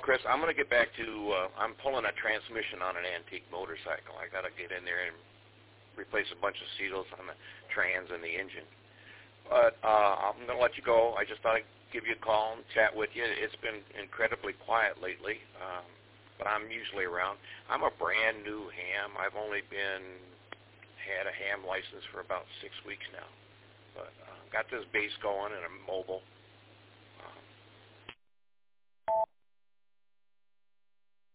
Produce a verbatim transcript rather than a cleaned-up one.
Chris, I'm going to get back to, uh, I'm pulling a transmission on an antique motorcycle. I got to get in there and replace a bunch of seals on the trans and the engine. But uh, I'm going to let you go. I just thought I'd give you a call and chat with you. It's been incredibly quiet lately, um, but I'm usually around. I'm a brand new ham. I've only been, had a ham license for about six weeks now. But uh, got this base going and I'm mobile. Um,